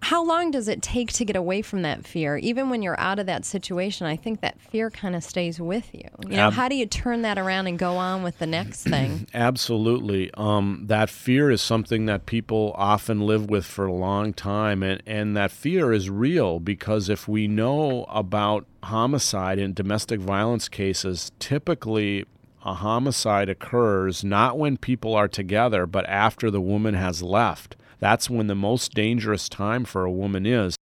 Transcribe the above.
How long does it take to get away from that fear? Even when you're out of that situation, I think that fear kind of stays with you. How do you turn that around and go on with the next thing? Absolutely. That fear is something that people often live with for a long time, and that fear is real because if we know about homicide and domestic violence cases, typically a homicide occurs not when people are together, but after the woman has left. That's when the most dangerous time for a woman is.